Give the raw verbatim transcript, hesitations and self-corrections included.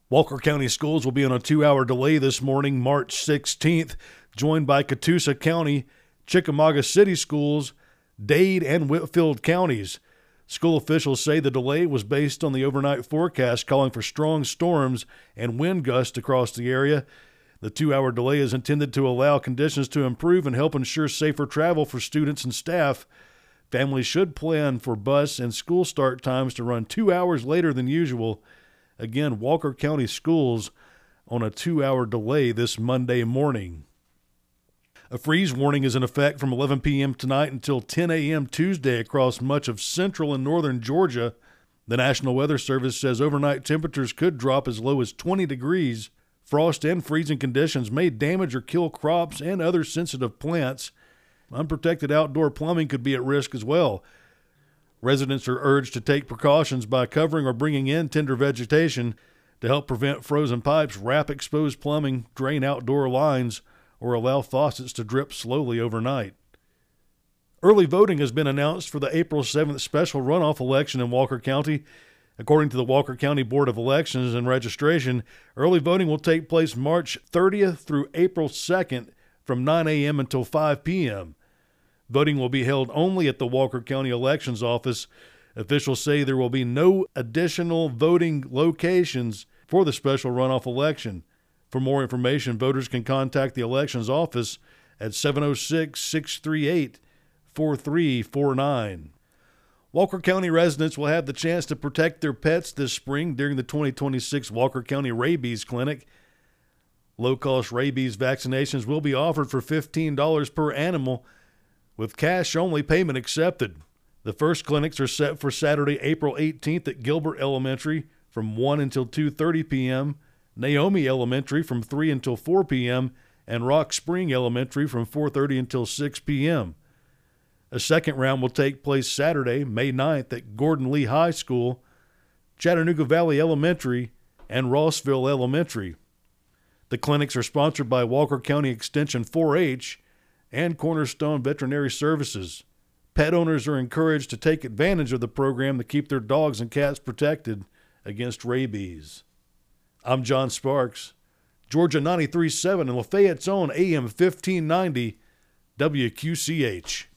Walker County Schools will be on a two-hour delay this morning, March sixteenth, joined by Catoosa County, Chickamauga City Schools, Dade, and Whitfield counties. School officials say the delay was based on the overnight forecast calling for strong storms and wind gusts across the area. The two-hour delay is intended to allow conditions to improve and help ensure safer travel for students and staff. Families should plan for bus and school start times to run two hours later than usual. Again, Walker County Schools on a two-hour delay this Monday morning. A freeze warning is in effect from eleven p.m. tonight until ten a.m. Tuesday across much of central and northern Georgia. The National Weather Service says overnight temperatures could drop as low as twenty degrees. Frost and freezing conditions may damage or kill crops and other sensitive plants. Unprotected outdoor plumbing could be at risk as well. Residents are urged to take precautions by covering or bringing in tender vegetation to help prevent frozen pipes, wrap exposed plumbing, drain outdoor lines, or allow faucets to drip slowly overnight. Early voting has been announced for the April seventh special runoff election in Walker County. According to the Walker County Board of Elections and Registration, early voting will take place March thirtieth through April second from nine a.m. until five p.m. Voting will be held only at the Walker County Elections Office. Officials say there will be no additional voting locations for the special runoff election. For more information, voters can contact the Elections Office at seven oh six, six three eight, four three four nine. Walker County residents will have the chance to protect their pets this spring during the twenty twenty-six Walker County Rabies Clinic. Low-cost rabies vaccinations will be offered for fifteen dollars per animal, with cash-only payment accepted. The first clinics are set for Saturday, April eighteenth at Gilbert Elementary from one until two thirty p.m., Naomi Elementary from three until four p.m., and Rock Spring Elementary from four thirty until six p.m. A second round will take place Saturday, May ninth at Gordon Lee High School, Chattanooga Valley Elementary, and Rossville Elementary. The clinics are sponsored by Walker County Extension four H and Cornerstone Veterinary Services. Pet owners are encouraged to take advantage of the program to keep their dogs and cats protected against rabies. I'm John Sparks, Georgia ninety-three point seven and Lafayette's own A M fifteen ninety W Q C H.